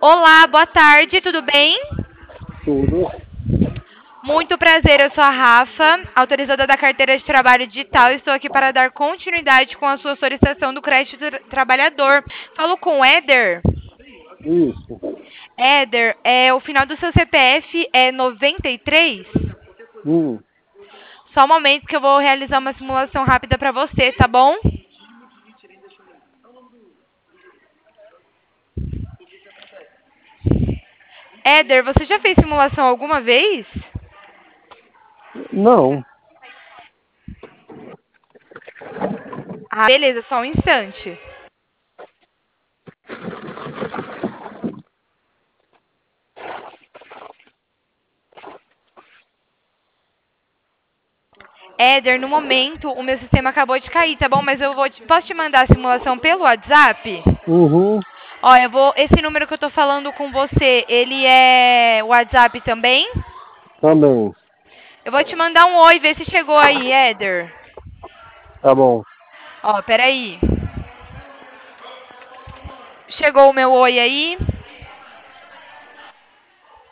Olá, boa tarde, tudo bem? Tudo. Muito prazer, eu sou a Rafa, autorizada da carteira de trabalho digital. Estou aqui para dar continuidade com a sua solicitação do crédito trabalhador. Falo com o Éder. Isso. Éder, o final do seu CPF é 93? Hum. Só um momento que eu vou realizar uma simulação rápida para você, tá bom? Éder, você já fez simulação alguma vez? Não. Ah, beleza, só um instante. Éder, no momento o meu sistema acabou de cair, tá bom? Mas posso te mandar a simulação pelo WhatsApp? Uhum. Ó, esse número que eu tô falando com você, ele é WhatsApp também? Também. Eu vou te mandar um oi, ver se chegou aí, Éder. Tá bom. Ó, peraí. Chegou o meu oi aí?